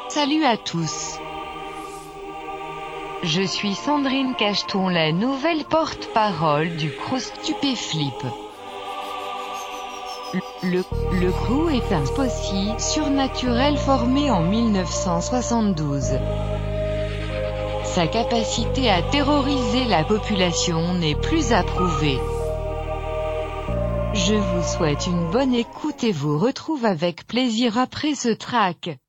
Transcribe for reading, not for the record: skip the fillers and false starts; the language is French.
Salut à tous. Je suis Sandrine Cacheton, la nouvelle porte-parole du crew Stupéflip. Le crew est un possi surnaturel formé en 1972. Sa capacité à terroriser la population n'est plus à prouver. Je vous souhaite une bonne écoute et vous retrouve avec plaisir après ce track.